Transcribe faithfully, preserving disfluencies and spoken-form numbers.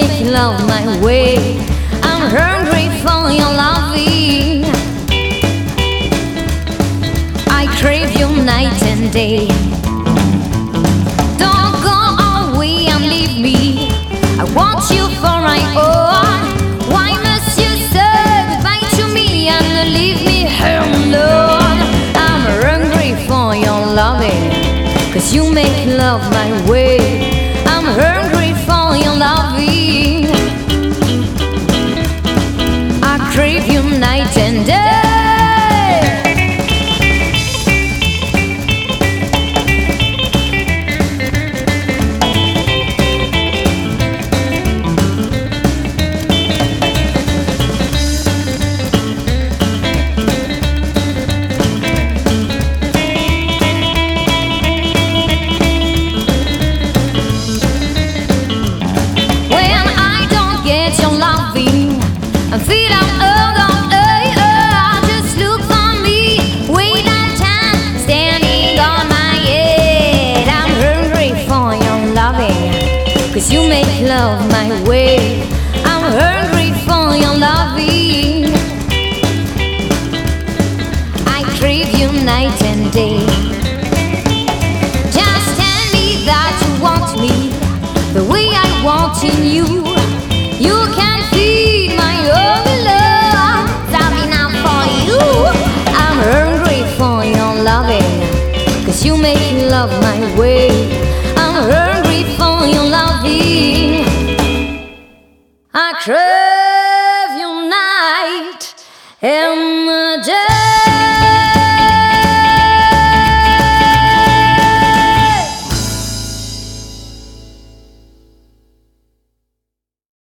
make love my way. I'm hungry for your loving. I crave you night and day. Don't go away and leave me. I want you for my own. Why must you say goodbye to me and leave me here alone? I'm hungry for your loving, 'cause you make love my way. I'm hungry for your loving. I crave you night and day. I feel I'm old on earth. Just look for me, wait on time, standing on my head. I'm hungry for your loving, 'cause you make love my way. I'm hungry for your loving. I crave you night and day. Just tell me that you want me the way I want in you. You can feed my only love. Tell me now for you. I'm hungry for your loving, 'cause you make love my way. I'm hungry for your loving. I crave you night and day.